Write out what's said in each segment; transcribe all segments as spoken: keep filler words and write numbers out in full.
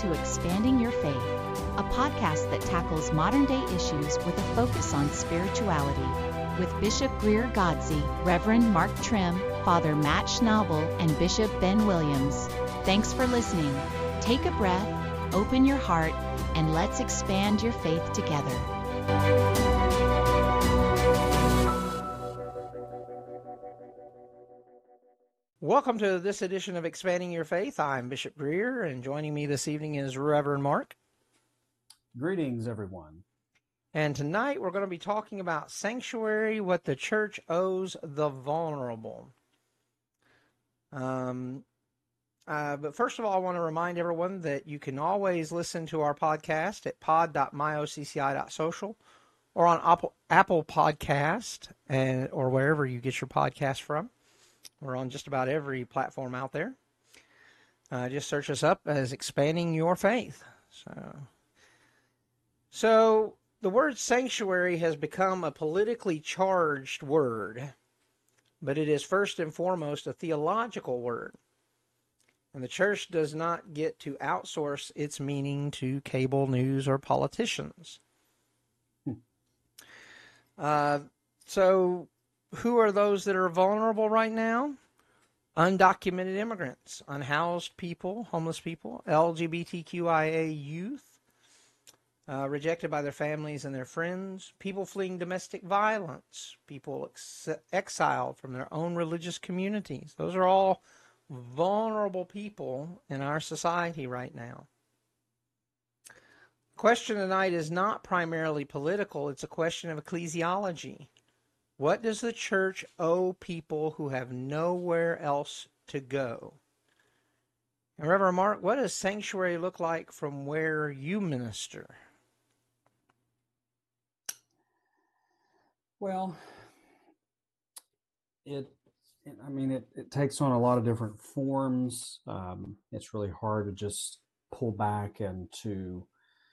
to Expanding Your Faith, a podcast that tackles modern-day issues with a focus on spirituality, with Bishop Greer Godsey, Reverend Mark Trim, Father Matt Schnabel, and Bishop Ben Williams. Thanks for listening. Take a breath, open your heart, and let's expand your faith together. Welcome to this edition of Expanding Your Faith. I'm Bishop Greer, and joining me this evening is Reverend Mark. Greetings, everyone. And tonight we're going to be talking about sanctuary, what the church owes the vulnerable. Um, uh, but first of all, I want to remind everyone that you can always listen to our podcast at pod dot myocci dot social or on Apple, Apple Podcast and or wherever you get your podcast from. We're on just about every platform out there. Uh, just search us up as Expanding Your Faith. So, so the word sanctuary has become a politically charged word, but it is first and foremost a theological word. And the church does not get to outsource its meaning to cable news or politicians. Hmm. Uh, so... Who are those that are vulnerable right now? Undocumented immigrants, unhoused people, homeless people, L G B T Q I A youth, uh, rejected by their families and their friends, people fleeing domestic violence, people ex- exiled from their own religious communities. Those are all vulnerable people in our society right now. The question tonight is not primarily political, it's a question of ecclesiology. What does the church owe people who have nowhere else to go? And Reverend Mark, what does sanctuary look like from where you minister? Well, it, it I mean, it, it takes on a lot of different forms. Um, it's really hard to just pull back and to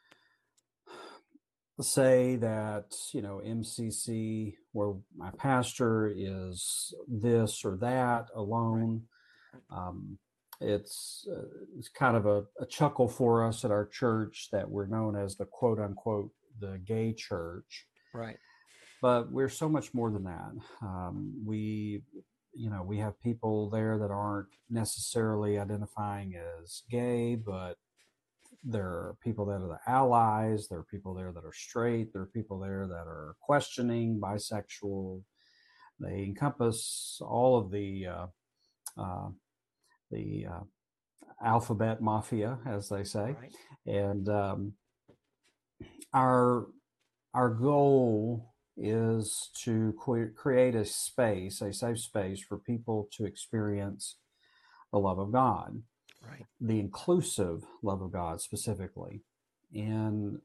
say that, you know, M C C, where my pastor is this or that alone. Um, it's uh, it's kind of a, a chuckle for us at our church that we're known as the quote unquote the gay church. Right. But we're so much more than that. Um, we, you know, we have people there that aren't necessarily identifying as gay, but there are people that are the allies. There are people there that are straight. There are people there that are questioning, bisexual. They encompass all of the uh, uh, the uh, alphabet mafia, as they say. Right. And um, our our goal is to que- create a space, a safe space for people to experience the love of God. Right. The inclusive love of God specifically. And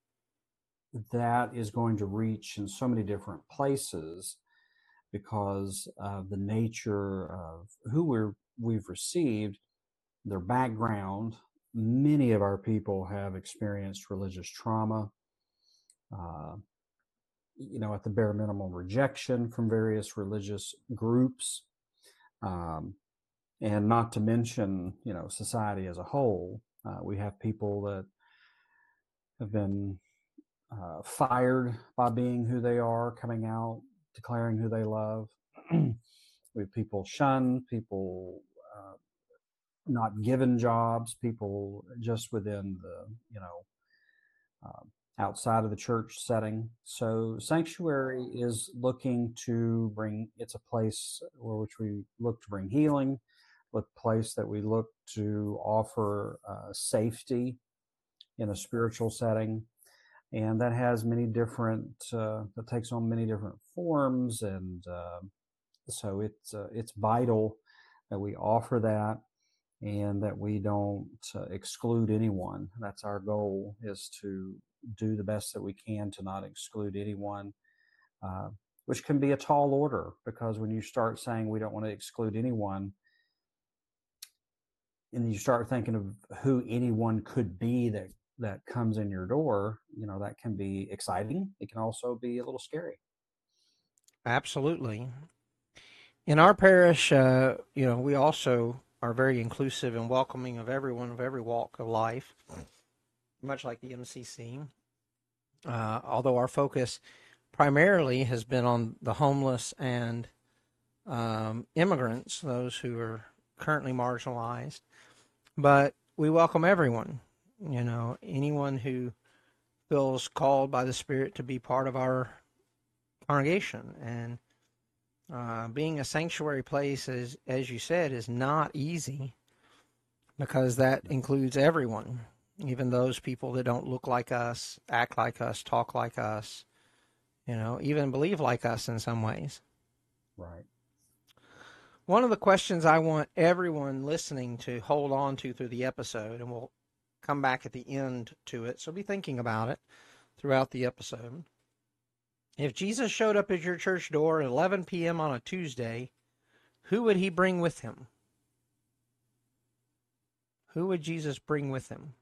that is going to reach in so many different places because of the nature of who we're, we've received, their background. Many of our people have experienced religious trauma, uh, you know, at the bare minimum, rejection from various religious groups. Um, And not to mention, you know, society as a whole. Uh, we have people that have been uh, fired by being who they are, coming out, declaring who they love. We have people shunned, people uh, not given jobs, people just within the, you know, uh, outside of the church setting. So sanctuary is looking to bring, it's a place where which we look to bring healing, a place that we look to offer uh, safety in a spiritual setting. And that has many different, uh, that takes on many different forms. And uh, so it's, uh, it's vital that we offer that and that we don't uh, exclude anyone. That's our goal, is to do the best that we can to not exclude anyone, uh, which can be a tall order, because when you start saying we don't want to exclude anyone, and you start thinking of who anyone could be that, that comes in your door, you know, that can be exciting. It can also be a little scary. Absolutely. In our parish, uh, you know, we also are very inclusive and welcoming of everyone of every walk of life, much like the M C C. Uh, although our focus primarily has been on the homeless and um, immigrants, those who are currently marginalized. But we welcome everyone, you know, anyone who feels called by the Spirit to be part of our congregation. And uh, being a sanctuary place, is, as you said, is not easy, because that includes everyone, even those people that don't look like us, act like us, talk like us, you know, even believe like us in some ways. Right. One of the questions I want everyone listening to hold on to through the episode, and we'll come back at the end to it, so be thinking about it throughout the episode. If Jesus showed up at your church door at eleven p.m. on a Tuesday, who would he bring with him? Who would Jesus bring with him?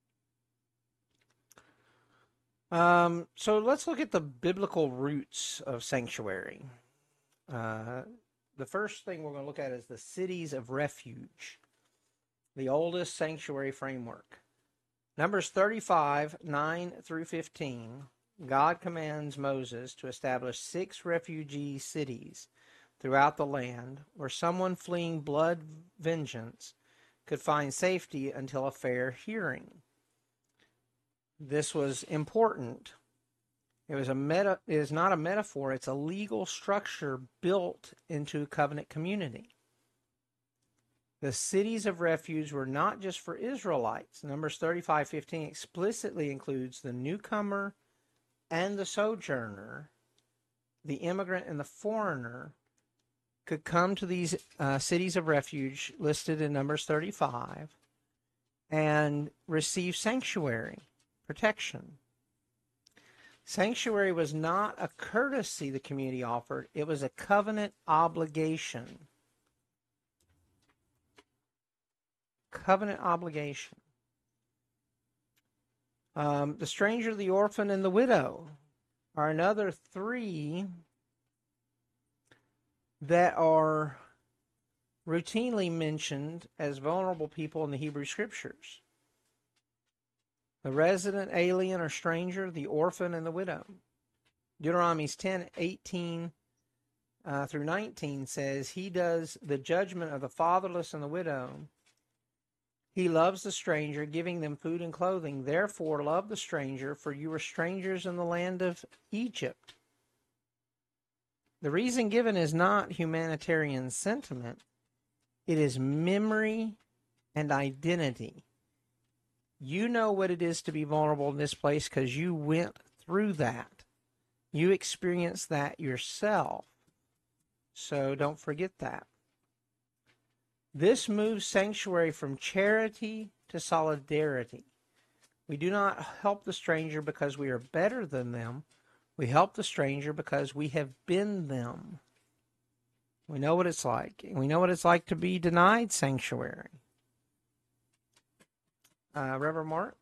Um, so let's look at the biblical roots of sanctuary. Uh, the first thing we're going to look at is the cities of refuge, the oldest sanctuary framework. Numbers thirty-five, nine through fifteen, God commands Moses to establish six refugee cities throughout the land where someone fleeing blood vengeance could find safety until a fair hearing. This was important. It was a meta, it is not a metaphor, it's a legal structure built into a covenant community. The cities of refuge were not just for Israelites. Numbers thirty-five fifteen explicitly includes the newcomer and the sojourner, the immigrant and the foreigner, could come to these uh, cities of refuge listed in Numbers thirty-five and receive sanctuary, protection. Sanctuary was not a courtesy the community offered, it was a covenant obligation. Covenant obligation. Um, the stranger, the orphan, and the widow are another three that are routinely mentioned as vulnerable people in the Hebrew Scriptures. The resident, alien, or stranger, the orphan, and the widow. Deuteronomy ten, eighteen uh, through nineteen says, he does the judgment of the fatherless and the widow. He loves the stranger, giving them food and clothing. Therefore, love the stranger, for you were strangers in the land of Egypt. The reason given is not humanitarian sentiment. It is memory and identity. You know what it is to be vulnerable in this place because you went through that. You experienced that yourself. So don't forget that. This moves sanctuary from charity to solidarity. We do not help the stranger because we are better than them. We help the stranger because we have been them. We know what it's like. We know what it's like to be denied sanctuary. Uh, Reverend Mark?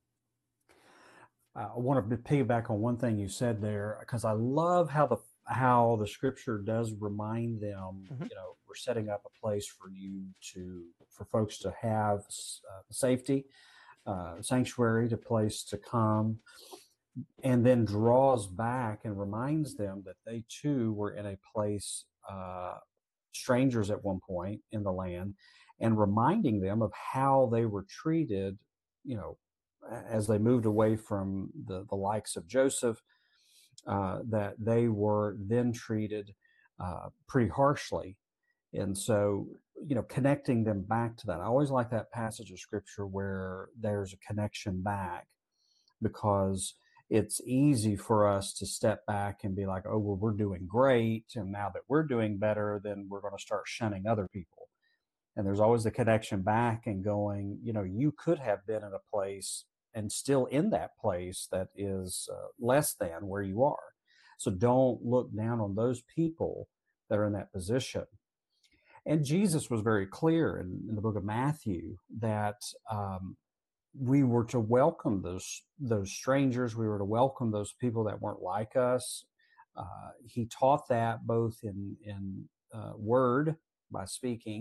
I want to piggyback on one thing you said there, because I love how the how the Scripture does remind them, mm-hmm. you know, we're setting up a place for you to, for folks to have uh, safety, uh, sanctuary, to place to come, and then draws back and reminds them that they too were in a place, uh, strangers at one point in the land, and reminding them of how they were treated, you know, as they moved away from the, the likes of Joseph, uh, that they were then treated uh, pretty harshly. And so, you know, connecting them back to that. I always like that passage of Scripture where there's a connection back, because it's easy for us to step back and be like, oh, well, we're doing great. And now that we're doing better, then we're going to start shunning other people. And there's always the connection back and going, you know, you could have been in a place and still in that place that is uh, less than where you are. So don't look down on those people that are in that position. And Jesus was very clear in, in the book of Matthew that um, we were to welcome those those strangers. We were to welcome those people that weren't like us. Uh, he taught that both in, in uh, word by speaking and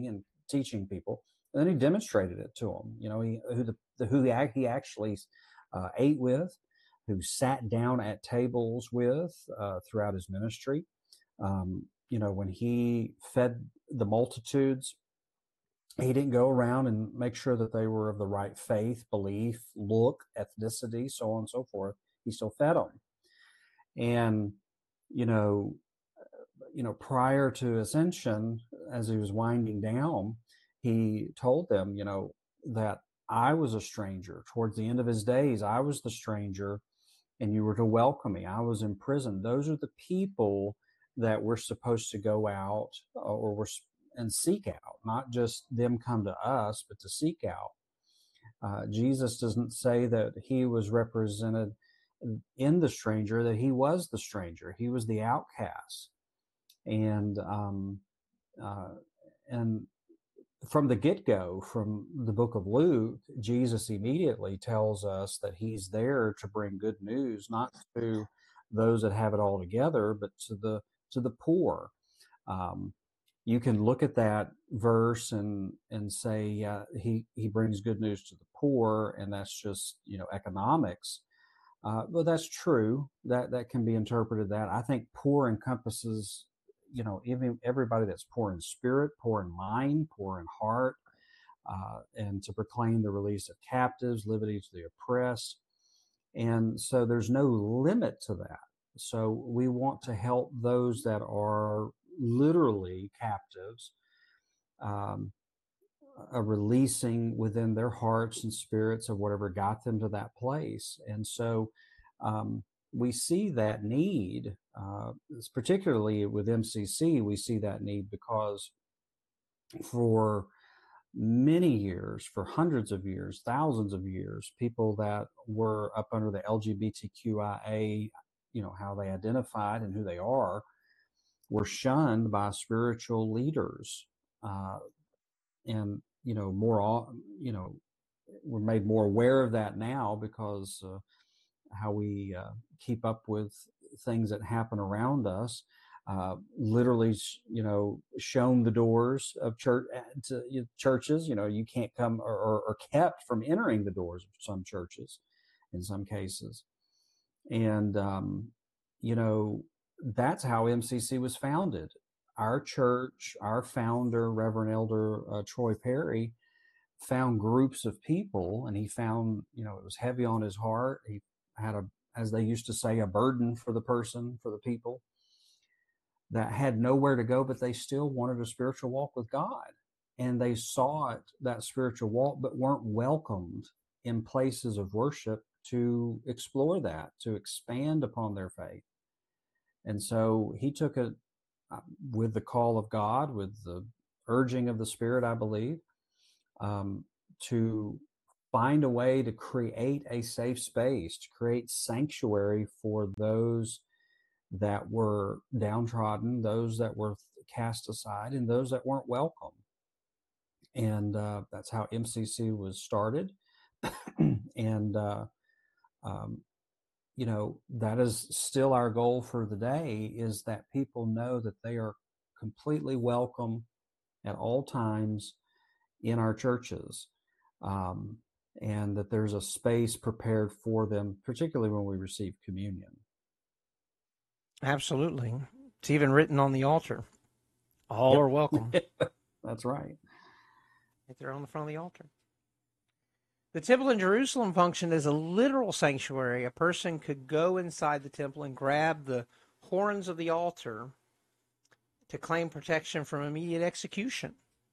teaching people. And then he demonstrated it to them. You know, he who the, the who he, he actually uh, ate with, who sat down at tables with uh, throughout his ministry. Um, you know, when he fed the multitudes, he didn't go around and make sure that they were of the right faith, belief, look, ethnicity, so on and so forth. He still fed them. And, you know, you know, prior to ascension, as he was winding down, he told them, you know, that I was a stranger. Towards the end of his days, I was the stranger, and you were to welcome me. I was in prison. Those are the people that we're supposed to go out or we're and seek out, not just them come to us, but to seek out. Uh, Jesus doesn't say that he was represented in the stranger, that he was the stranger. He was the outcast. And um, uh, and from the get-go, from the book of Luke, Jesus immediately tells us that he's there to bring good news, not to those that have it all together, but to the to the poor. Um, you can look at that verse and and say uh, he he brings good news to the poor, and that's just, you know, economics. Uh, but that's true. That that can be interpreted that. I think poor encompasses, you know, even everybody that's poor in spirit, poor in mind, poor in heart, uh, and to proclaim the release of captives, liberty to the oppressed. And so there's no limit to that. So we want to help those that are literally captives, um, a releasing within their hearts and spirits of whatever got them to that place. And so um, we see that need, uh, particularly with M C C, we see that need because for many years, for hundreds of years, thousands of years, people that were up under the L G B T Q I A, you know, how they identified and who they are, were shunned by spiritual leaders. Uh, and, you know, more, you know, we're made more aware of that now because uh, how we uh, keep up with things that happen around us. Uh, literally, you know, shown the doors of church to you know, churches. You know, you can't come or, or, or kept from entering the doors of some churches in some cases. And, um, you know, that's how M C C was founded. Our church, our founder, Reverend Elder uh, Troy Perry, found groups of people, and he found, you know, it was heavy on his heart. He had a, as they used to say, a burden for the person, for the people that had nowhere to go, but they still wanted a spiritual walk with God. And they sought that spiritual walk, but weren't welcomed in places of worship to explore that, to expand upon their faith. And so he took it uh, with the call of God, with the urging of the Spirit, I believe, um, to find a way to create a safe space, to create sanctuary for those that were downtrodden, those that were cast aside, and those that weren't welcome. And uh, that's how M C C was started. and, uh, um, you know, that is still our goal for the day, is that people know that they are completely welcome at all times in our churches, um, and that there's a space prepared for them, particularly when we receive communion. Absolutely. It's even written on the altar. All yep. are welcome. That's right. Right there on the front of the altar. The temple in Jerusalem functioned as a literal sanctuary. A person could go inside the temple and grab the horns of the altar to claim protection from immediate execution.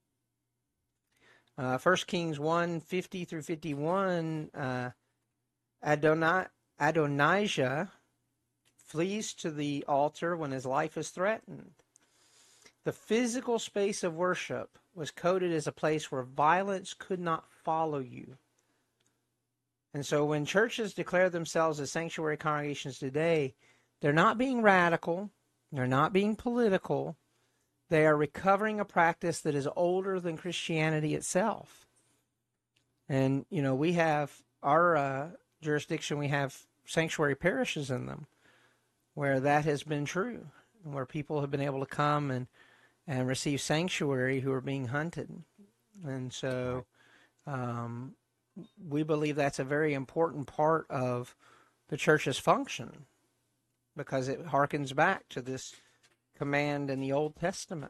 Uh, First Kings one, fifty through fifty-one, uh, Adonai, Adonijah flees to the altar when his life is threatened. The physical space of worship was coded as a place where violence could not follow you. And so when churches declare themselves as sanctuary congregations today, they're not being radical, they're not being political, they are recovering a practice that is older than Christianity itself. And, you know, we have, our uh, jurisdiction, we have sanctuary parishes in them, where that has been true, and where people have been able to come and, and receive sanctuary who are being hunted And so um, we believe that's a very important part of the church's function because it harkens back to this command in the Old Testament.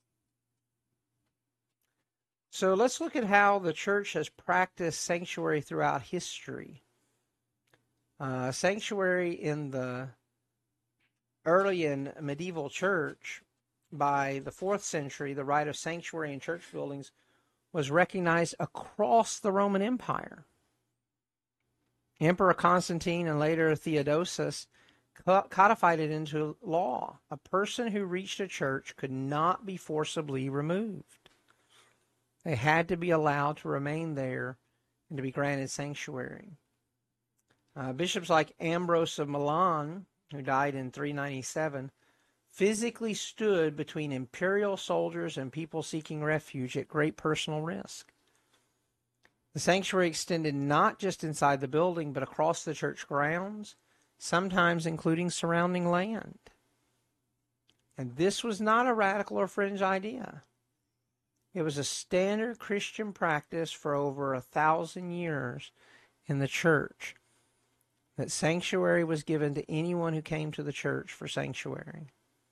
So let's look at how the church has practiced sanctuary throughout history. Uh, sanctuary in the early and medieval church, by the fourth century, the right of sanctuary in church buildings was recognized across the Roman Empire. Emperor Constantine and later Theodosius codified it into law. A person who reached a church could not be forcibly removed. They had to be allowed to remain there and to be granted sanctuary. Uh, bishops like Ambrose of Milan, who died in three ninety-seven, physically stood between imperial soldiers and people seeking refuge at great personal risk. The sanctuary extended not just inside the building, but across the church grounds, sometimes including surrounding land. And this was not a radical or fringe idea. It was a standard Christian practice for over a thousand years in the church, that sanctuary was given to anyone who came to the church for sanctuary.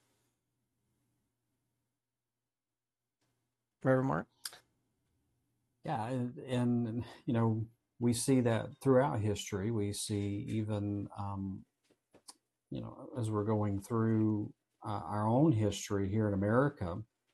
Reverend Mark? Yeah, and, and you know, we see that throughout history. We see even, um, you know, as we're going through uh, our own history here in America,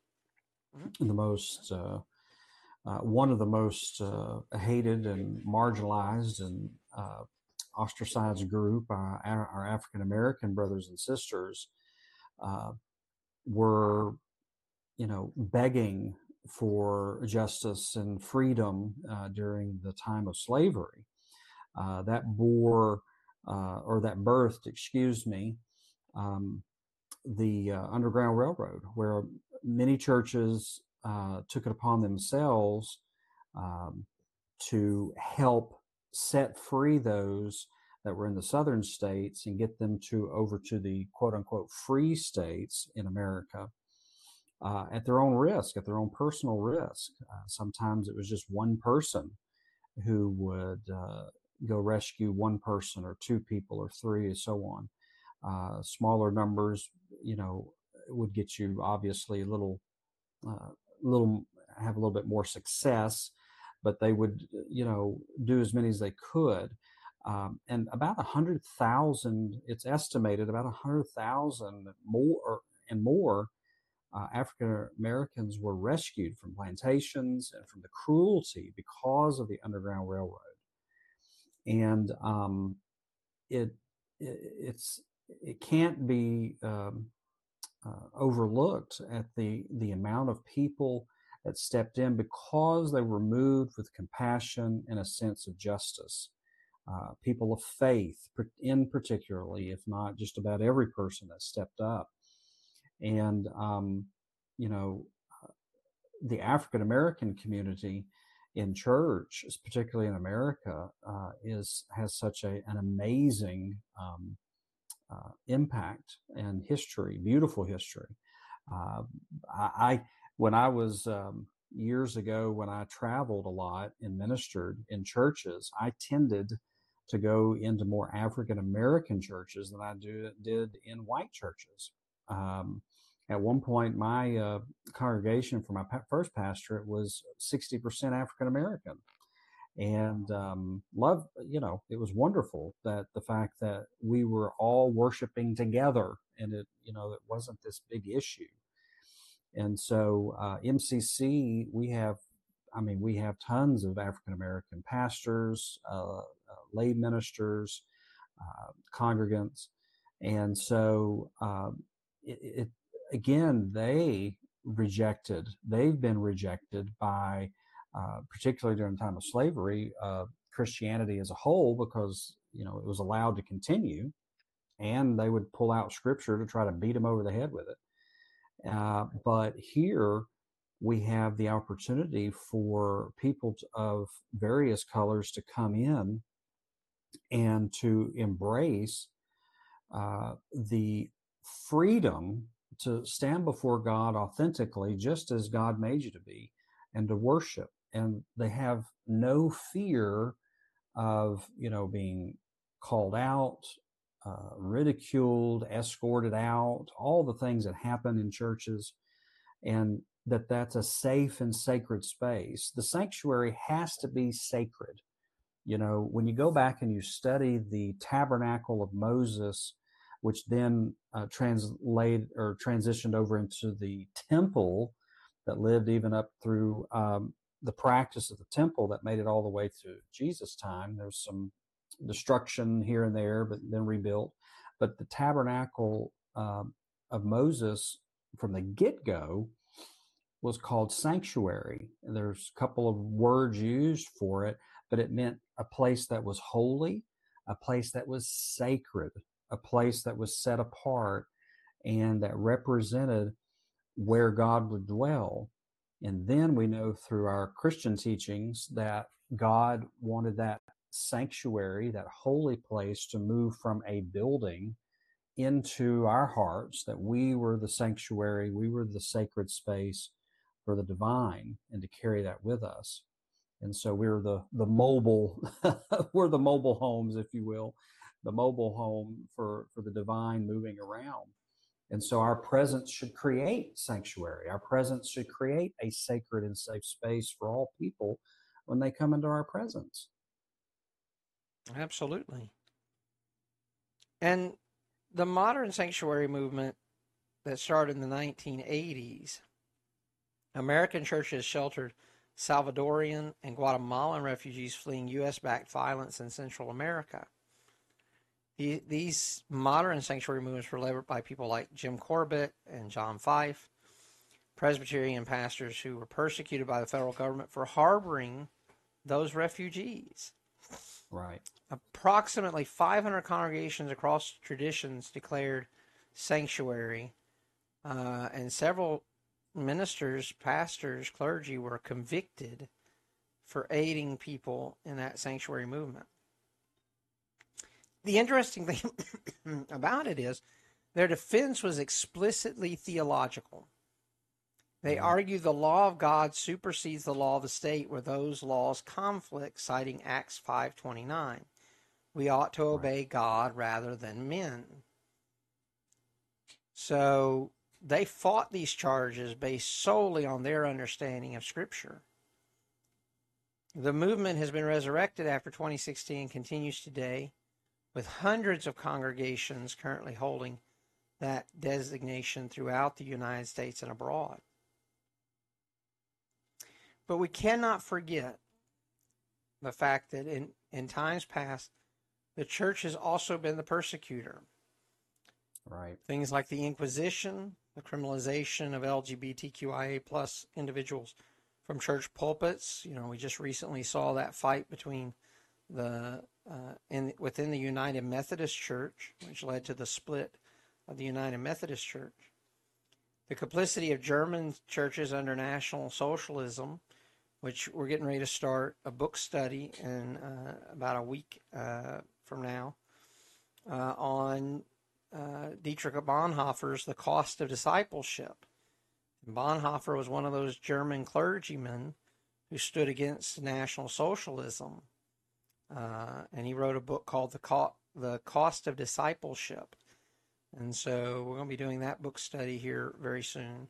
the most, uh, uh, one of the most uh, hated and marginalized and uh, ostracized group, uh, our, our African American brothers and sisters, uh, were, you know, begging for justice and freedom uh, during the time of slavery. Uh, that bore, uh, or that birthed, excuse me, um, the uh, Underground Railroad, where many churches uh, took it upon themselves um, to help set free those that were in the southern states and get them to over to the quote unquote free states in America. Uh, at their own risk, at their own personal risk. Uh, sometimes it was just one person who would uh, go rescue one person or two people or three and so on. Uh, smaller numbers, you know, would get you obviously a little, uh, little, have a little bit more success, but they would, you know, do as many as they could. Um, and about a hundred thousand, it's estimated about a hundred thousand more and more Uh, African Americans were rescued from plantations and from the cruelty because of the Underground Railroad, and um, it, it it's it can't be um, uh, overlooked at the the amount of people that stepped in because they were moved with compassion and a sense of justice. Uh, people of faith, in particularly, if not just about every person that stepped up. And, um, you know, the African American community in church, particularly in America, uh, is has such a, an amazing um, uh, impact and history, beautiful history. Uh, I, I when I was um, years ago, when I traveled a lot and ministered in churches, I tended to go into more African American churches than I do, did in white churches. Um, at one point, my uh, congregation for my pa- first pastorate was sixty percent African American, and um, love, you know, it was wonderful that the fact that we were all worshiping together, and it, you know, it wasn't this big issue. And so, uh, M C C, we have, I mean, we have tons of African American pastors, uh, uh, lay ministers, uh, congregants, and so um, it, it again, they rejected, they've been rejected by, uh, particularly during the time of slavery, uh, Christianity as a whole, because, you know, it was allowed to continue, and they would pull out scripture to try to beat them over the head with it. Uh, but here we have the opportunity for people to, of various colors to come in and to embrace uh, the freedom to stand before God authentically, just as God made you to be, and to worship. And they have no fear of, you know, being called out, uh, ridiculed, escorted out, all the things that happen in churches, and that that's a safe and sacred space. The sanctuary has to be sacred. You know, when you go back and you study the tabernacle of Moses, which then uh, translated or transitioned over into the temple that lived even up through um, the practice of the temple that made it all the way to Jesus' time. There's some destruction here and there, but then rebuilt. But the tabernacle um, of Moses from the get-go was called sanctuary. There's a couple of words used for it, but it meant a place that was holy, a place that was sacred, a place that was set apart and that represented where God would dwell. And then we know through our Christian teachings that God wanted that sanctuary, that holy place, to move from a building into our hearts, that we were the sanctuary, we were the sacred space for the divine, and to carry that with us. And so we're the the mobile, we're the mobile homes, if you will, the mobile home for, for the divine moving around. And so our presence should create sanctuary. Our presence should create a sacred and safe space for all people when they come into our presence. Absolutely. And the modern sanctuary movement that started in the nineteen eighties, American churches sheltered Salvadorian and Guatemalan refugees fleeing U S-backed violence in Central America. The, these modern sanctuary movements were led by people like Jim Corbett and John Fife, Presbyterian pastors who were persecuted by the federal government for harboring those refugees. Right. Approximately five hundred congregations across traditions declared sanctuary, uh, and several ministers, pastors, clergy were convicted for aiding people in that sanctuary movement. The interesting thing about it is their defense was explicitly theological. They Mhm. argue the law of God supersedes the law of the state where those laws conflict, citing Acts five twenty-nine. We ought to obey Right. God rather than men. So they fought these charges based solely on their understanding of Scripture. The movement has been resurrected after twenty sixteen and continues today, with hundreds of congregations currently holding that designation throughout the United States and abroad. But we cannot forget the fact that in, in times past, the church has also been the persecutor. Right. Things like the Inquisition, the criminalization of L G B T Q I A plus individuals from church pulpits. You know, we just recently saw that fight between the uh, in within the United Methodist Church, which led to the split of the United Methodist Church. The complicity of German churches under National Socialism, which we're getting ready to start a book study in uh, about a week uh, from now uh, on uh, Dietrich Bonhoeffer's The Cost of Discipleship. Bonhoeffer was one of those German clergymen who stood against National Socialism. Uh, and he wrote a book called The, Co- the Cost of Discipleship. And so we're going to be doing that book study here very soon.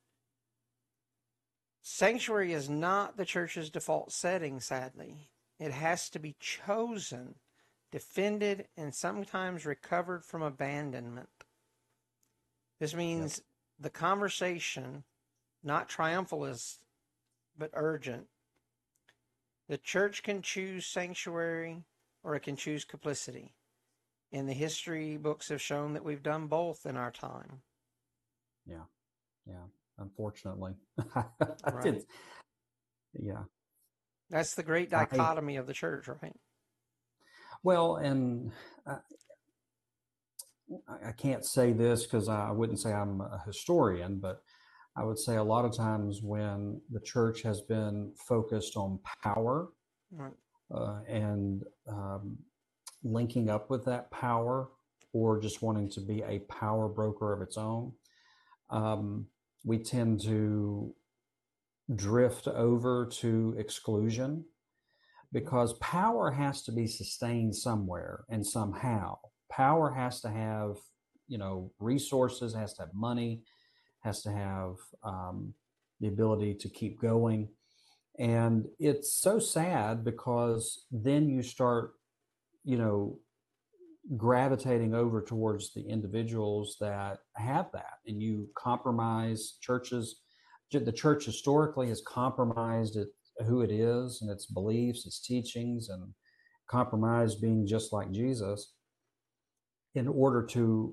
Sanctuary is not the church's default setting, sadly. It has to be chosen, defended, and sometimes recovered from abandonment. This means yep. the conversation, not triumphalist, but urgent. The church can choose sanctuary or it can choose complicity. And the history books have shown that we've done both in our time. Yeah, yeah, unfortunately. Right. Yeah. That's the great dichotomy I, of the church, right? Well, and I, I can't say this because I wouldn't say I'm a historian, but I would say a lot of times when the church has been focused on power right. uh, and um, linking up with that power, or just wanting to be a power broker of its own, um, we tend to drift over to exclusion, because power has to be sustained somewhere and somehow. Power has to have, you know, resources, has to have money, has to have um, the ability to keep going. And it's so sad, because then you start, you know, gravitating over towards the individuals that have that, and you compromise churches. The church historically has compromised it, who it is, and its beliefs, its teachings, and compromised being just like Jesus in order to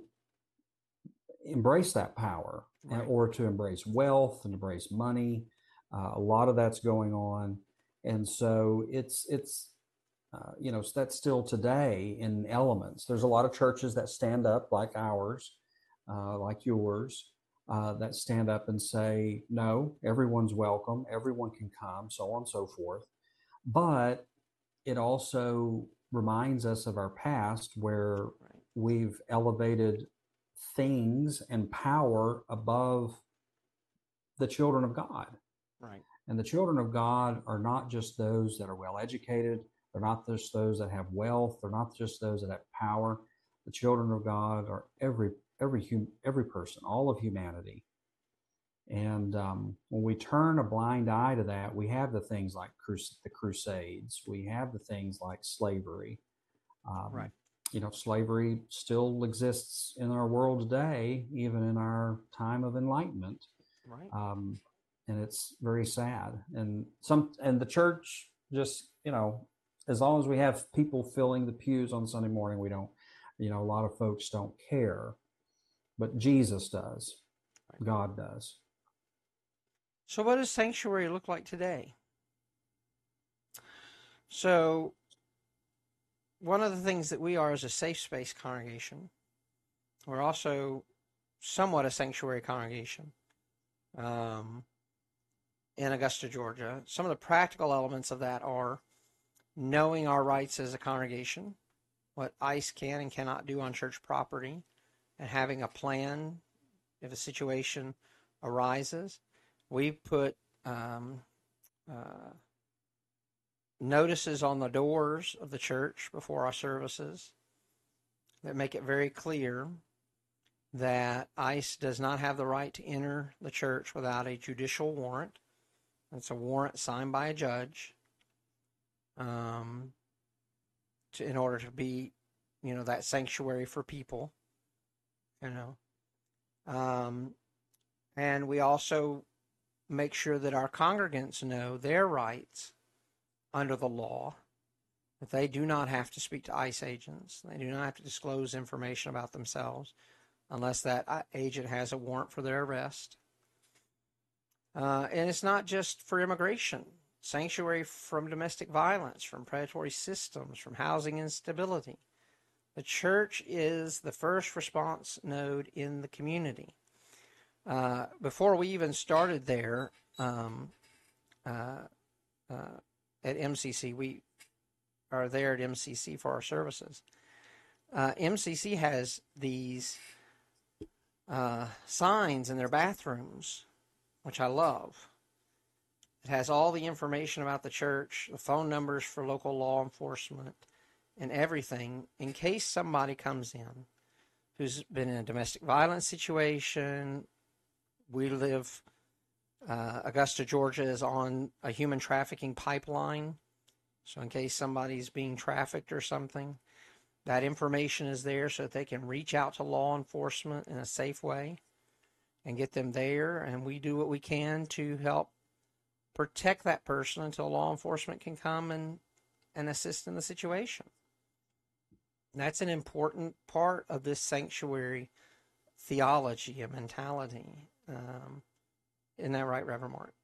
embrace that power, right, in order to embrace wealth and embrace money. Uh, a lot of that's going on. And so it's, it's, uh, you know, that's still today in elements. There's a lot of churches that stand up like ours, uh, like yours, uh, that stand up and say, no, everyone's welcome, everyone can come, so on and so forth. But it also reminds us of our past, where we've elevated things and power above the children of God. Right. And the children of God are not just those that are well educated. They're not just those that have wealth. They're not just those that have power. The children of God are every every hum, every person, all of humanity. And um, when we turn a blind eye to that, we have the things like crus- the Crusades. We have the things like slavery. Um, right. You know, slavery still exists in our world today, even in our time of enlightenment. Right. Um, and it's very sad. And some, and the church just, you know, as long as we have people filling the pews on Sunday morning, we don't, you know, a lot of folks don't care, but Jesus does. Right. God does. So what does sanctuary look like today? So one of the things that we are is a safe space congregation. We're also somewhat a sanctuary congregation um, in Augusta, Georgia. Some of the practical elements of that are knowing our rights as a congregation, what ICE can and cannot do on church property, and having a plan if a situation arises. We put um, uh, notices on the doors of the church before our services that make it very clear that ICE does not have the right to enter the church without a judicial warrant. It's a warrant signed by a judge um, to, in order to be, you know, that sanctuary for people, you know. Um, and we also make sure that our congregants know their rights under the law, that they do not have to speak to ICE agents. They do not have to disclose information about themselves unless that agent has a warrant for their arrest. Uh, and it's not just for immigration. Sanctuary from domestic violence, from predatory systems, from housing instability. The church is the first response node in the community. Uh, before we even started there um, uh, uh, at M C C, we are there at M C C for our services. Uh, M C C has these uh, signs in their bathrooms, which I love. It has all the information about the church, the phone numbers for local law enforcement, and everything in case somebody comes in who's been in a domestic violence situation. We live, uh, Augusta, Georgia is on a human trafficking pipeline. So in case somebody's being trafficked or something, that information is there so that they can reach out to law enforcement in a safe way and get them there. And we do what we can to help protect that person until law enforcement can come and, and assist in the situation. And that's an important part of this sanctuary theology and mentality. Um, isn't that right, Reverend Mark?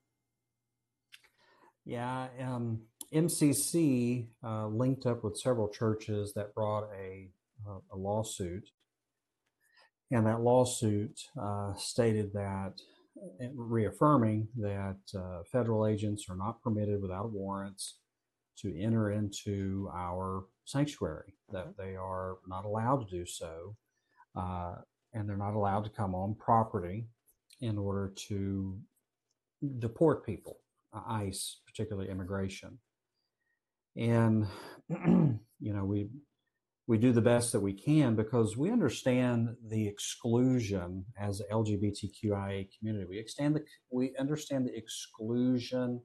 Yeah, um, M C C uh, linked up with several churches that brought a, uh, a lawsuit. And that lawsuit uh, stated that, reaffirming that uh, federal agents are not permitted without warrants to enter into our sanctuary, that mm-hmm. they are not allowed to do so, uh, and they're not allowed to come on property in order to deport people, uh, ICE, particularly immigration. And, you know, we we do the best that we can because we understand the exclusion as a L G B T Q I A community. We extend the we understand the exclusion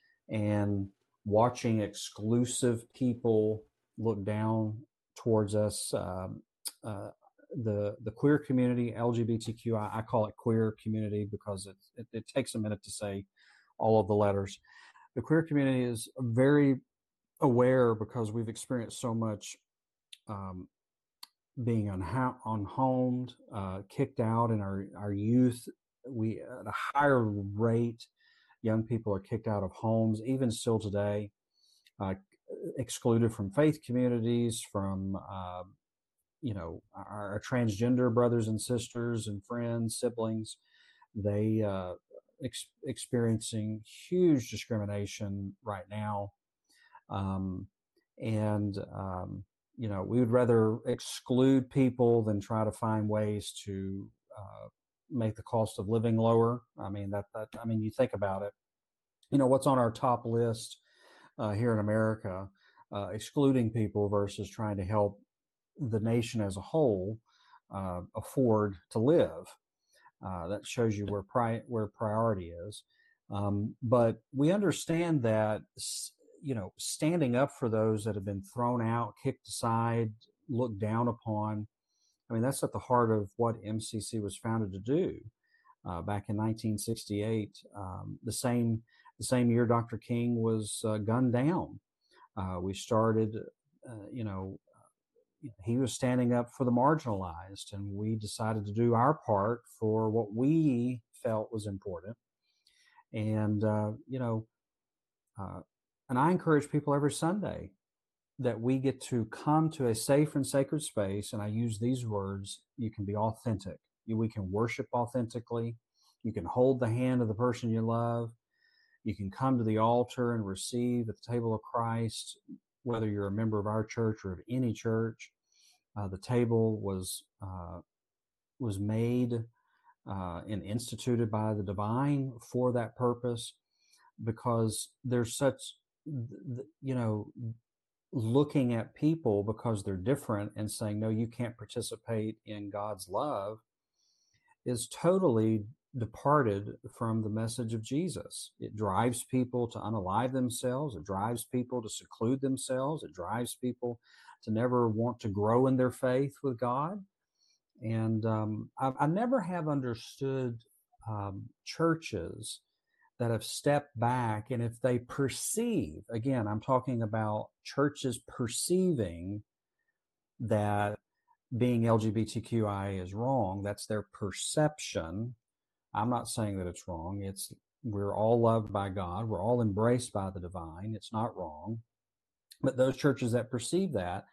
and watching exclusive people look down towards us. Um, uh, the the queer community, L G B T Q I, I call it queer community because it, it it takes a minute to say all of the letters. The queer community is very aware because we've experienced so much um, being unha- unhomed, uh, kicked out in our, our youth. We at a higher rate, young people are kicked out of homes, even still today, uh, excluded from faith communities, from uh, you know our, our transgender brothers and sisters and friends, siblings. They uh, ex- experiencing huge discrimination right now. Um, and, um, you know, we would rather exclude people than try to find ways to uh, make the cost of living lower. I mean, that, that, I mean, you think about it, you know, what's on our top list uh, here in America, uh, excluding people versus trying to help the nation as a whole uh, afford to live. Uh, that shows you where pri- where priority is. Um, but we understand that, you know, standing up for those that have been thrown out, kicked aside, looked down upon. I mean, that's at the heart of what M C C was founded to do. Uh, back in nineteen sixty-eight, um, the same the same year Doctor King was uh, gunned down. Uh, we started, uh, you know, he was standing up for the marginalized, and we decided to do our part for what we felt was important. And, uh, you know, uh, and I encourage people every Sunday that we get to come to a safe and sacred space. And I use these words: you can be authentic. You, we can worship authentically. You can hold the hand of the person you love. You can come to the altar and receive at the table of Christ, whether you're a member of our church or of any church. Uh, the table was uh, was made uh, and instituted by the divine for that purpose, because there's such, you know, looking at people because they're different and saying, no, you can't participate in God's love, is totally departed from the message of Jesus. It drives people to unalive themselves. It drives people to seclude themselves. It drives people to never want to grow in their faith with God. And um, I, I never have understood um, churches that have stepped back, and if they perceive, again, I'm talking about churches perceiving that being L G B T Q I A is wrong, that's their perception. I'm not saying that it's wrong. It's, we're all loved by God. We're all embraced by the divine. It's not wrong. But those churches that perceive that,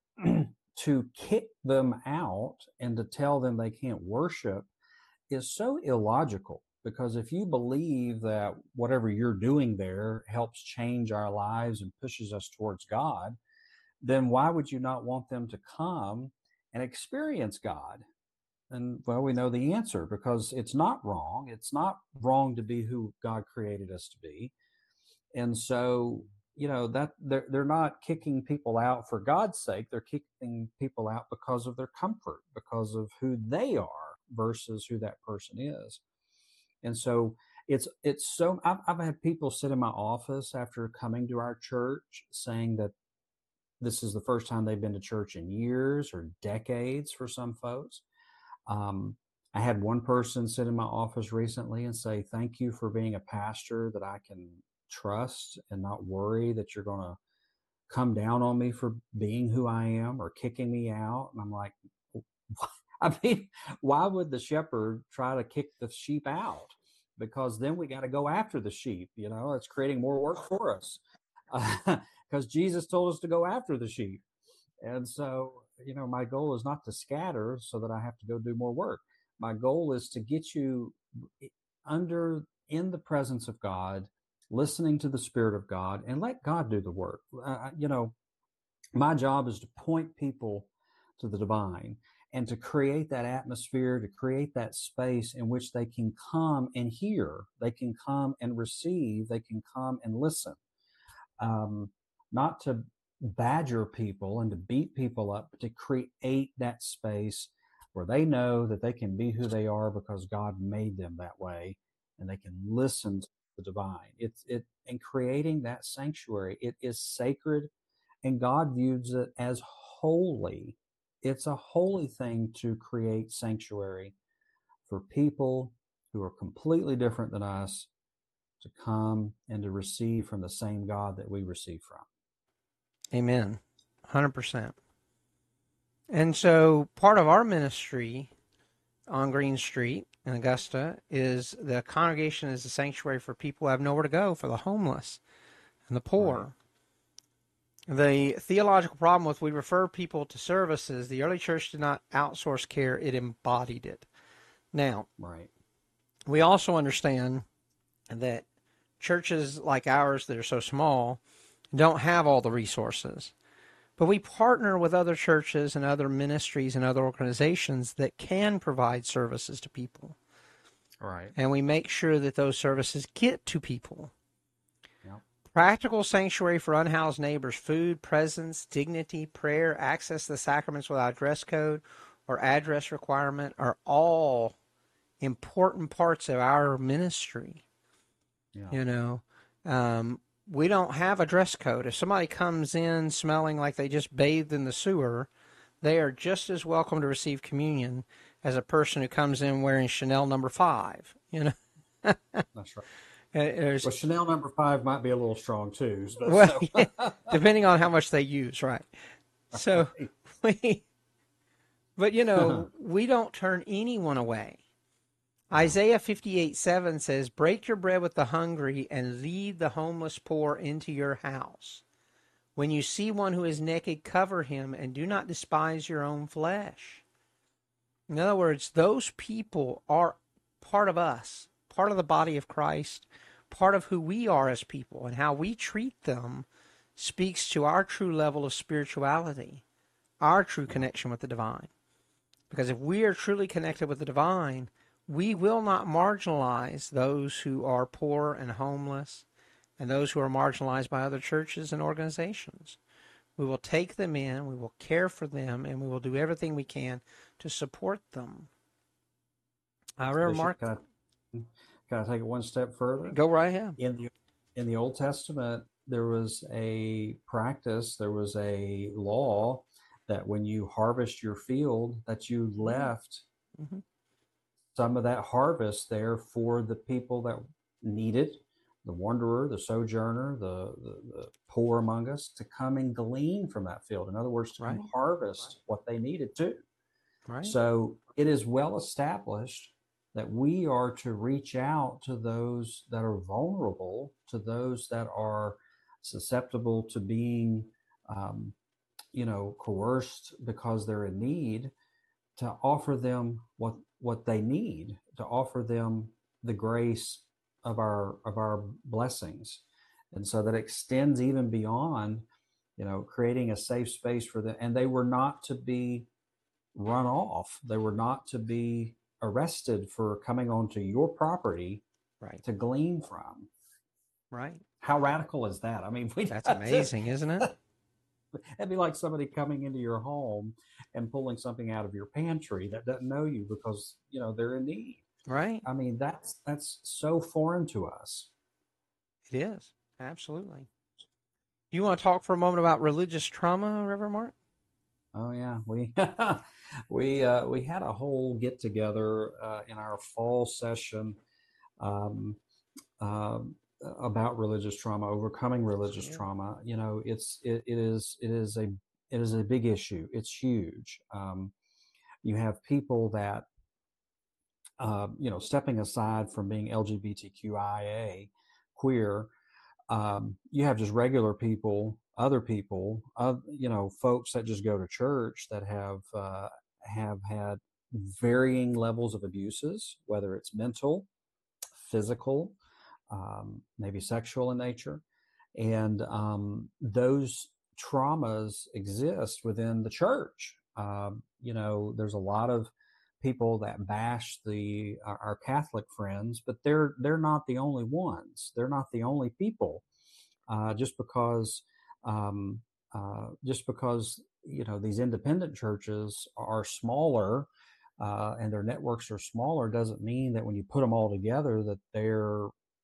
to kick them out and to tell them they can't worship is so illogical. Because if you believe that whatever you're doing there helps change our lives and pushes us towards God, then why would you not want them to come and experience God? And well, we know the answer, because it's not wrong. It's not wrong to be who God created us to be. And so, you know, that they're, they're not kicking people out for God's sake. They're kicking people out because of their comfort, because of who they are versus who that person is. And so it's, it's so, I've, I've had people sit in my office after coming to our church saying that this is the first time they've been to church in years or decades for some folks. Um, I had one person sit in my office recently and say, thank you for being a pastor that I can trust and not worry that you're going to come down on me for being who I am or kicking me out. And I'm like, I mean, why would the shepherd try to kick the sheep out? Because then we got to go after the sheep. You know, it's creating more work for us, because uh, Jesus told us to go after the sheep. And so, you know, my goal is not to scatter so that I have to go do more work. My goal is to get you under, in the presence of God, listening to the Spirit of God, and let God do the work. Uh, you know, my job is to point people to the divine. and to create that atmosphere, to create that space in which they can come and hear, they can come and receive, they can come and listen. Um, not to badger people and to beat people up, but to create that space where they know that they can be who they are because God made them that way, and they can listen to the divine. It's it and creating that sanctuary. It is sacred, and God views it as holy. It's a holy thing to create sanctuary for people who are completely different than us to come and to receive from the same God that we receive from. Amen. one hundred percent. And so part of our ministry on Green Street in Augusta is the congregation is a sanctuary for people who have nowhere to go, for the homeless and the poor. Right. The theological problem with we refer people to services, the early church did not outsource care, it embodied it. Now, right. we also understand that churches like ours that are so small don't have all the resources. But we partner with other churches and other ministries and other organizations that can provide services to people. Right. And we make sure that those services get to people. Yep. Practical sanctuary for unhoused neighbors, food, presence, dignity, prayer, access to the sacraments without dress code or address requirement are all important parts of our ministry. Yeah. You know, um, we don't have a dress code. If somebody comes in smelling like they just bathed in the sewer, they are just as welcome to receive communion as a person who comes in wearing Chanel number five. You know, that's right. There's, well, Chanel number five might be a little strong too. But well, so. yeah, depending on how much they use, right? So, we, but you know, we don't turn anyone away. Isaiah fifty-eight seven says, break your bread with the hungry and lead the homeless poor into your house. When you see one who is naked, cover him, and do not despise your own flesh. In other words, those people are part of us, part of the body of Christ, part of who we are as people, and how we treat them speaks to our true level of spirituality, our true connection with the divine. Because if we are truly connected with the divine, we will not marginalize those who are poor and homeless and those who are marginalized by other churches and organizations. We will take them in, we will care for them, and we will do everything we can to support them. Uh, Reverend Mark? Can I, can I take it one step further? Go right ahead. In the, in the Old Testament, there was a practice, there was a law that when you harvest your field, that you left mm-hmm. some of that harvest there for the people that need it, the wanderer, the sojourner, the, the, the poor among us, to come and glean from that field. In other words, to right. come harvest right. what they needed too. Right. So it is well established that we are to reach out to those that are vulnerable, to those that are susceptible to being, um, you know, coerced because they're in need, to offer them what what they need, to offer them the grace of our of our blessings. And so that extends even beyond, you know, creating a safe space for them. And they were not to be run off. They were not to be arrested for coming onto your property right. to glean from. Right. How radical is that? I mean, we that's amazing, to, isn't it? It'd be like somebody coming into your home and pulling something out of your pantry that doesn't know you because, you know, they're in need. Right. I mean, that's that's so foreign to us. It is. Absolutely. You want to talk for a moment about religious trauma, Reverend Mark? Oh yeah, we we uh, we had a whole get together uh, in our fall session um, uh, about religious trauma, overcoming religious yeah. trauma. You know, it's it, it is it is a it is a big issue. It's huge. Um, you have people that uh, you know, stepping aside from being L G B T Q I A queer, um, you have just regular people. Other people, uh, you know, folks that just go to church that have uh, have had varying levels of abuses, whether it's mental, physical, um, maybe sexual in nature, and um, those traumas exist within the church. Um, you know, there's a lot of people that bash the our, our Catholic friends, but they're they're not the only ones. They're not the only people. Uh, just because um, uh, just because you know these independent churches are smaller uh, and their networks are smaller doesn't mean that when you put them all together that they're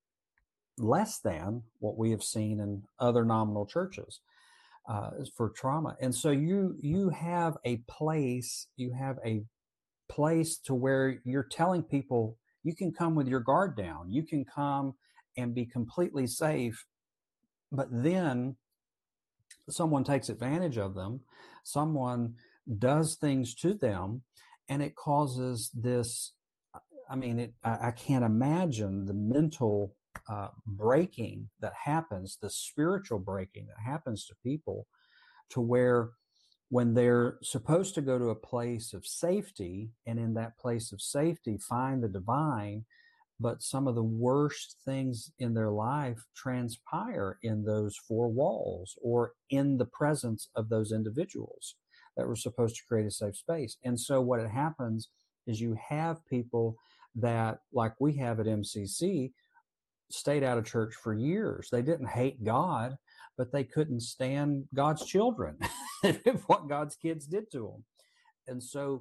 less than what we have seen in other nominal churches uh, for trauma. And so you you have a place, you have a place to where you're telling people you can come with your guard down, you can come and be completely safe, but then someone takes advantage of them, someone does things to them, and it causes this. I mean, it, I, I can't imagine the mental uh, breaking that happens, the spiritual breaking that happens to people, to where when they're supposed to go to a place of safety, and in that place of safety find the divine, but some of the worst things in their life transpire in those four walls or in the presence of those individuals that were supposed to create a safe space. And so what it happens is you have people that, like we have at M C C, stayed out of church for years. They didn't hate God, but they couldn't stand God's children, what God's kids did to them. And so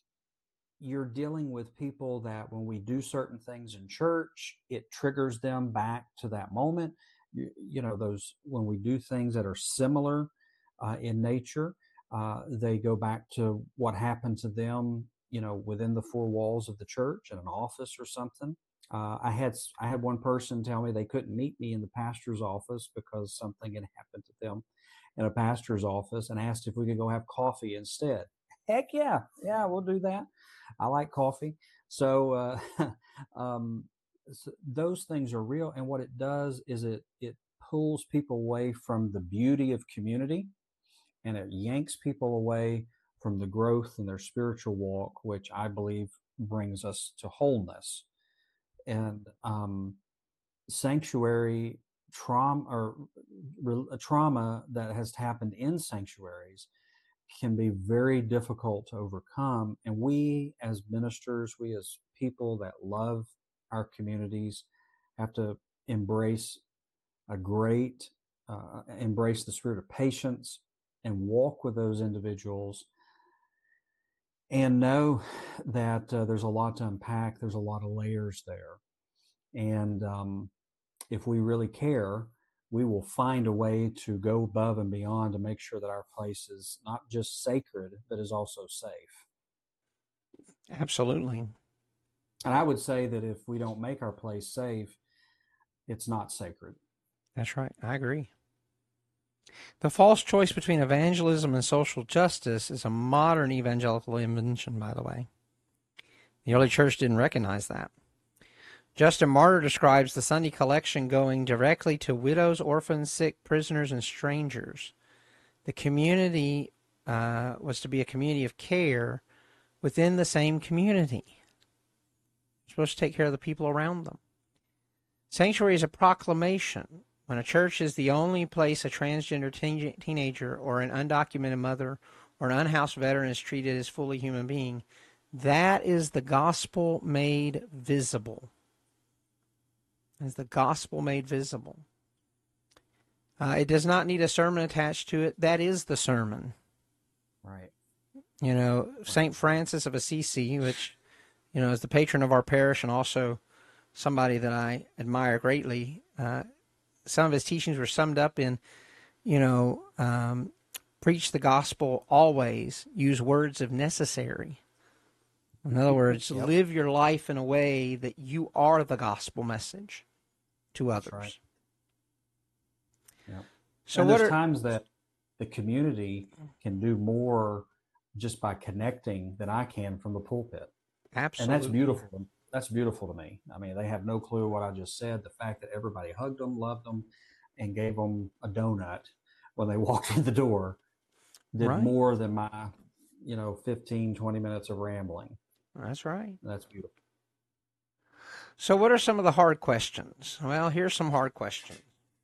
you're dealing with people that when we do certain things in church, it triggers them back to that moment. You, you know, those, when we do things that are similar uh, in nature, uh, they go back to what happened to them, you know, within the four walls of the church, in an office or something. Uh, I had I had one person tell me they couldn't meet me in the pastor's office because something had happened to them in a pastor's office, and asked if we could go have coffee instead. Heck yeah, yeah, we'll do that. I like coffee. So, uh, um, so those things are real. And what it does is it, it pulls people away from the beauty of community, and it yanks people away from the growth in their spiritual walk, which I believe brings us to wholeness. And um, sanctuary trauma, or re- trauma that has happened in sanctuaries, can be very difficult to overcome. And we as ministers, we as people that love our communities, have to embrace a great, uh, embrace the spirit of patience and walk with those individuals, and know that uh, there's a lot to unpack. There's a lot of layers there. And um, if we really care, we will find a way to go above and beyond to make sure that our place is not just sacred, but is also safe. Absolutely. And I would say that if we don't make our place safe, it's not sacred. That's right. I agree. The false choice between evangelism and social justice is a modern evangelical invention, by the way. The early church didn't recognize that. Justin Martyr describes the Sunday collection going directly to widows, orphans, sick, prisoners, and strangers. The community uh, was to be a community of care within the same community. You're supposed to take care of the people around them. Sanctuary is a proclamation. When a church is the only place a transgender teen- teenager or an undocumented mother or an unhoused veteran is treated as fully human being, that is the gospel made visible. Is the gospel made visible. Uh, it does not need a sermon attached to it. That is the sermon. Right. You know, Saint Francis of Assisi, which, you know, is the patron of our parish and also somebody that I admire greatly, uh, some of his teachings were summed up in, you know, um, preach the gospel always, use words if necessary. In other words, yep. Live your life in a way that you are the gospel message to others. That's right. Yep. So and what there's are, times that the community can do more just by connecting than I can from the pulpit. Absolutely. And that's beautiful. That's beautiful to me. I mean, they have no clue what I just said. The fact that everybody hugged them, loved them, and gave them a donut when they walked in the door did right. more than my, you know, fifteen, twenty minutes of rambling. That's right. That's beautiful. So what are some of the hard questions? Well, here's some hard questions.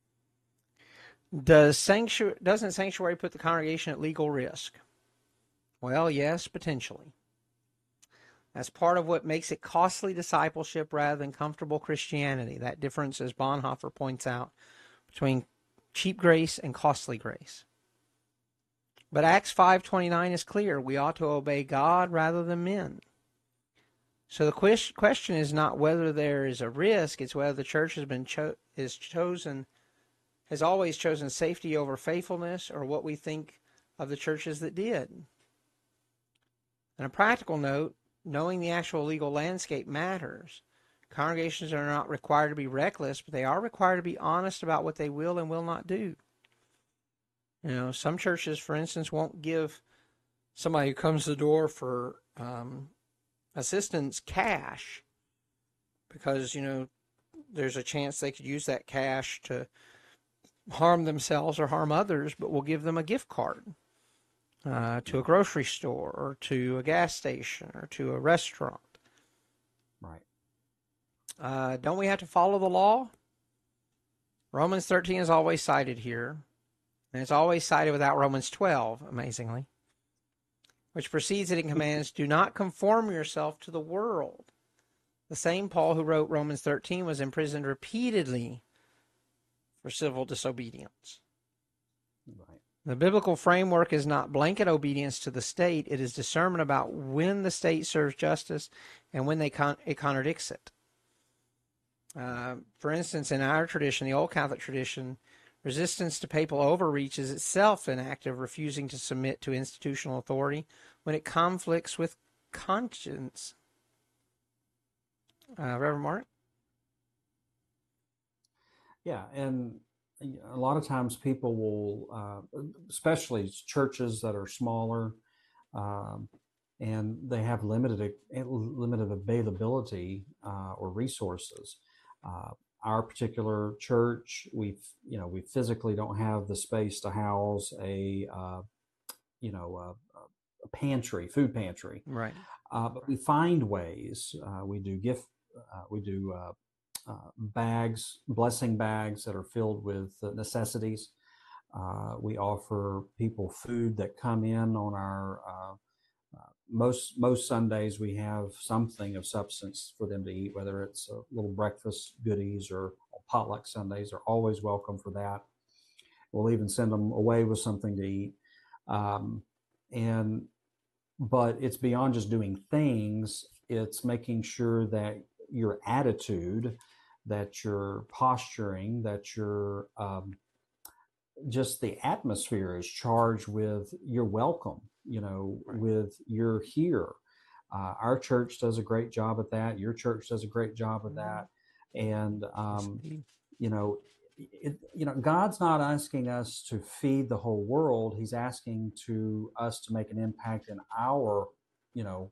Does sanctuary, doesn't sanctuary put the congregation at legal risk? Well, yes, potentially. That's part of what makes it costly discipleship rather than comfortable Christianity. That difference, as Bonhoeffer points out, between cheap grace and costly grace. But Acts five twenty-nine is clear. We ought to obey God rather than men. So the question is not whether there is a risk, it's whether the church has been cho- is chosen, has always chosen safety over faithfulness, or what we think of the churches that did. On a practical note, knowing the actual legal landscape matters. Congregations are not required to be reckless, but they are required to be honest about what they will and will not do. You know, some churches, for instance, won't give somebody who comes to the door for um, assistance cash because, you know, there's a chance they could use that cash to harm themselves or harm others, but will give them a gift card uh, to a grocery store or to a gas station or to a restaurant. Right. Uh, don't we have to follow the law? Romans thirteen is always cited here, and it's always cited without Romans twelve, amazingly, which precedes it and commands, do not conform yourself to the world. The same Paul who wrote Romans thirteen was imprisoned repeatedly for civil disobedience. Right. The biblical framework is not blanket obedience to the state. It is discernment about when the state serves justice and when they con- it contradicts it. Uh, for instance, in our tradition, the Old Catholic tradition, resistance to papal overreach is itself an act of refusing to submit to institutional authority when it conflicts with conscience. Uh, Reverend Mark? Yeah, and a lot of times people will, uh, especially churches that are smaller, um, and they have limited limited availability uh, or resources. Uh, our particular church, we you know we physically don't have the space to house a uh, you know a, a pantry, food pantry. Right. Uh, but we find ways. Uh, we do gift. Uh, we do. Uh, Uh, bags, blessing bags that are filled with uh, necessities. Uh, we offer people food that come in on our, uh, uh, most most Sundays we have something of substance for them to eat, whether it's a little breakfast goodies or potluck Sundays. They're always welcome for that. We'll even send them away with something to eat. Um, and, but it's beyond just doing things. It's making sure that your attitude, that your posturing, that your um, just the atmosphere is charged with you're welcome, you know, Right. with you're here. Uh, our church does a great job at that. Your church does a great job at that. And, um, Yes, you know, it, you know, God's not asking us to feed the whole world. He's asking to us to make an impact in our, you know,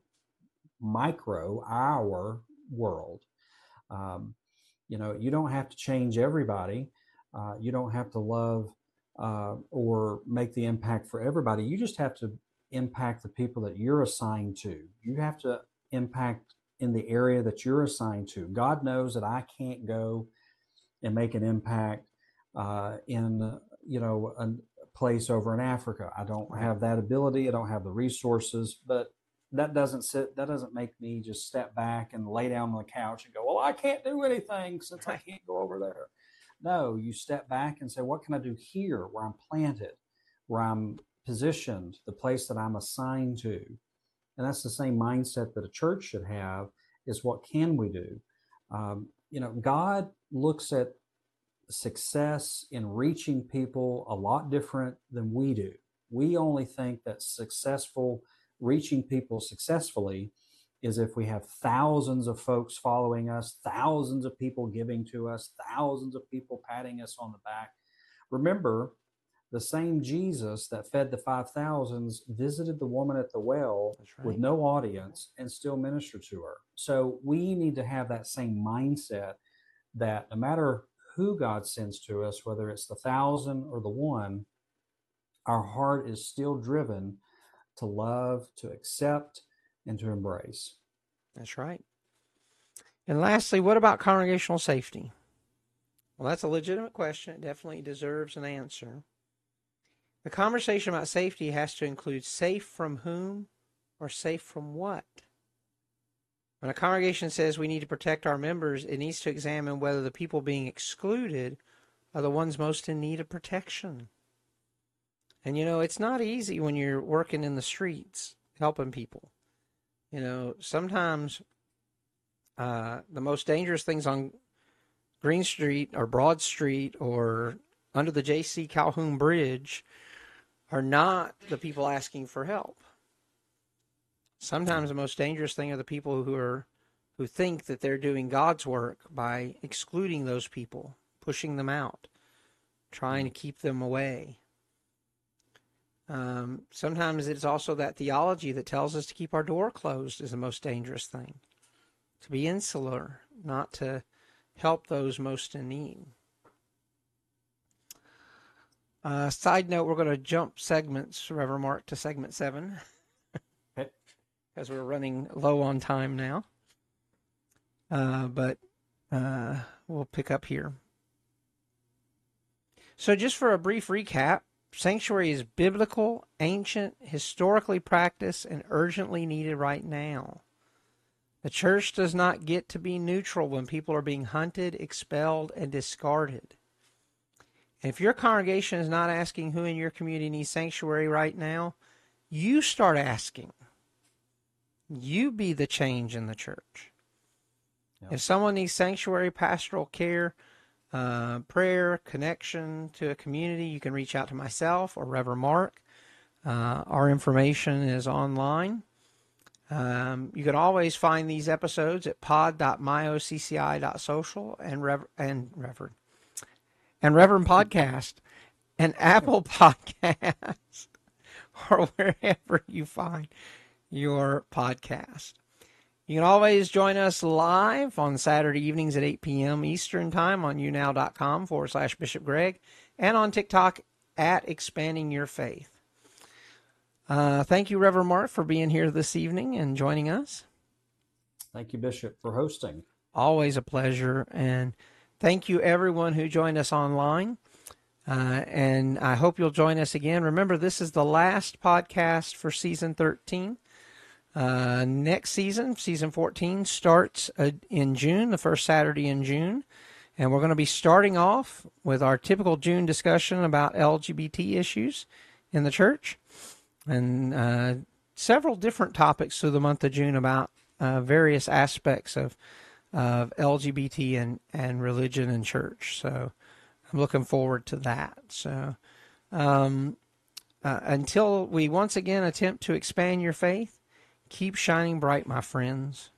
micro, our world. Um, You know, you don't have to change everybody. Uh, you don't have to love uh, or make the impact for everybody. You just have to impact the people that you're assigned to. You have to impact in the area that you're assigned to. God knows that I can't go and make an impact uh, in, you know, a place over in Africa. I don't Right. have that ability. I don't have the resources, but that doesn't sit, that doesn't make me just step back and lay down on the couch and go, well, I can't do anything since I can't go over there. No, you step back and say, what can I do here where I'm planted, where I'm positioned, the place that I'm assigned to? And that's the same mindset that a church should have, is what can we do? Um, you know, God looks at success in reaching people a lot different than we do. We only think that successful reaching people successfully is if we have thousands of folks following us, thousands of people giving to us, thousands of people patting us on the back. Remember, the same Jesus that fed the five thousands visited the woman at the well That's right. with no audience and still ministered to her. So we need to have that same mindset that no matter who God sends to us, whether it's the thousand or the one, our heart is still driven to love, to accept, and to embrace. That's right. And lastly, what about congregational safety? Well, that's a legitimate question. It definitely deserves an answer. The conversation about safety has to include safe from whom or safe from what. When a congregation says we need to protect our members, it needs to examine whether the people being excluded are the ones most in need of protection. And, you know, it's not easy when you're working in the streets helping people. You know, sometimes uh, the most dangerous things on Green Street or Broad Street or under the J C Calhoun Bridge are not the people asking for help. Sometimes the most dangerous thing are the people who are who think that they're doing God's work by excluding those people, pushing them out, trying to keep them away. Um, sometimes it's also that theology that tells us to keep our door closed is the most dangerous thing. To be insular, not to help those most in need. Uh, side note, we're going to jump segments, Reverend Mark, to segment seven. Because we're running low on time now. Uh, but uh, we'll pick up here. So just for a brief recap, sanctuary is biblical, ancient, historically practiced, and urgently needed right now. The church does not get to be neutral when people are being hunted, expelled, and discarded. And if your congregation is not asking who in your community needs sanctuary right now, you start asking. You be the change in the church. Yep. If someone needs sanctuary, pastoral care, uh, prayer, connection to a community, you can reach out to myself or Reverend Mark. Uh, our information is online. Um, you can always find these episodes at pod dot myocci dot social and Rev and Reverend and Reverend Podcast and Apple Podcasts or wherever you find your podcast. You can always join us live on Saturday evenings at eight p.m. Eastern Time on younow.com forward slash Bishop Greg and on TikTok at Expanding Your Faith. Uh, thank you, Reverend Mark, for being here this evening and joining us. Thank you, Bishop, for hosting. Always a pleasure. And thank you, everyone who joined us online. Uh, and I hope you'll join us again. Remember, this is the last podcast for season thirteen. Uh, next season, season fourteen, starts uh, in June, the first Saturday in June. And we're going to be starting off with our typical June discussion about L G B T issues in the church. And uh, several different topics through the month of June about uh, various aspects of, of L G B T and, and religion and church. So I'm looking forward to that. So um, uh, until we once again attempt to expand your faith, keep shining bright, my friends.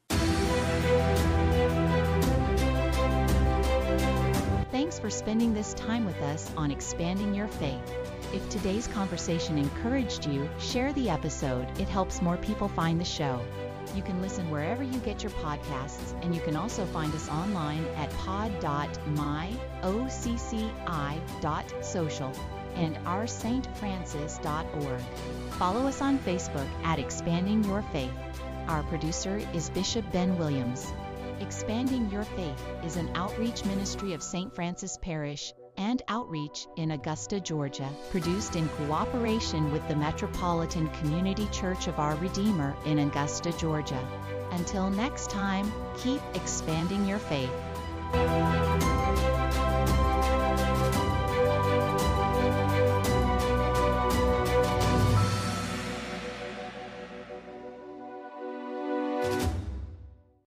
Thanks for spending this time with us on Expanding Your Faith. If today's conversation encouraged you, share the episode. It helps more people find the show. You can listen wherever you get your podcasts, and you can also find us online at pod dot myocci dot social and our st francis dot org. Follow us on Facebook at Expanding Your Faith. Our producer is Bishop Ben Williams. Expanding Your Faith is an outreach ministry of Saint Francis Parish and Outreach in Augusta, Georgia, produced in cooperation with the Metropolitan Community Church of Our Redeemer in Augusta, Georgia. Until next time, keep expanding your faith.